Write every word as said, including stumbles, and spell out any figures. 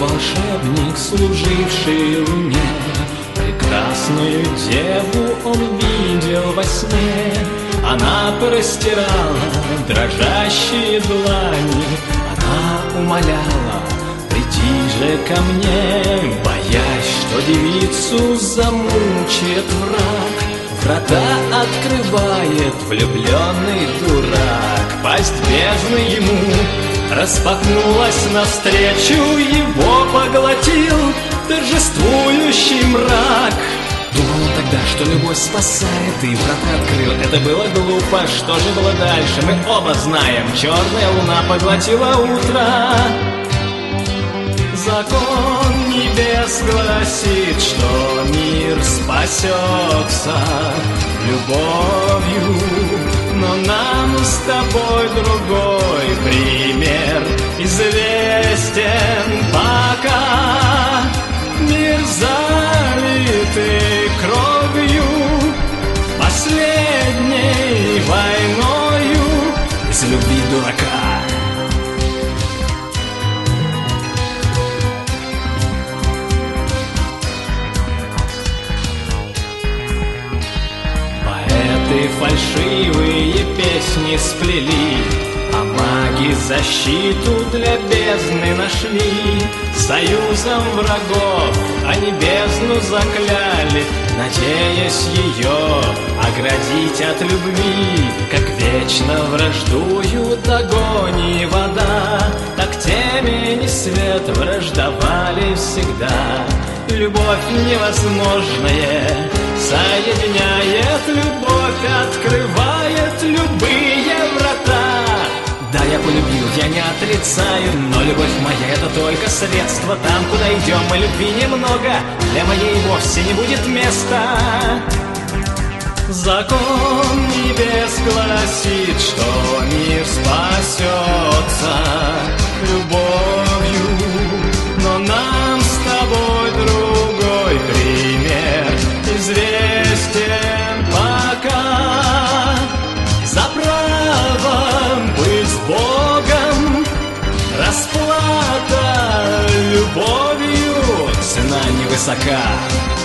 волшебник, служивший луне. Прекрасную деву он видел во сне. Она простирала дрожащие длани, она умоляла: приди же ко мне, боясь, что девицу замучает враг. Врата открывает влюбленный дурак. Пасть бездны ему распахнулась навстречу, его поглотил торжествующий мрак. Думал он тогда, что любовь спасает, и врата открыл. Это было глупо, что же было дальше, мы оба знаем. Черная луна поглотила утро. Закон небес гласит, что мир спасется любовью, но нам с тобой другой пример известен пока. Мир залитый кровью, последней войною из любви дурака. Фальшивые песни сплели, а маги защиту для бездны нашли. Союзом врагов они бездну закляли, надеясь ее оградить от любви. Как вечно враждуют огонь и вода, так темень и свет враждовали всегда. Любовь невозможная соединяет, любовь открывает любые врата. Да, я полюбил, я не отрицаю, но любовь моя — это только средство. Там, куда идем, мы любви немного, для моей вовсе не будет места. Закон небес гласит, что мир спасется любовью, но нам с тобой другой пример известен пока. За правом быть с Богом расплата любовью, цена невысока.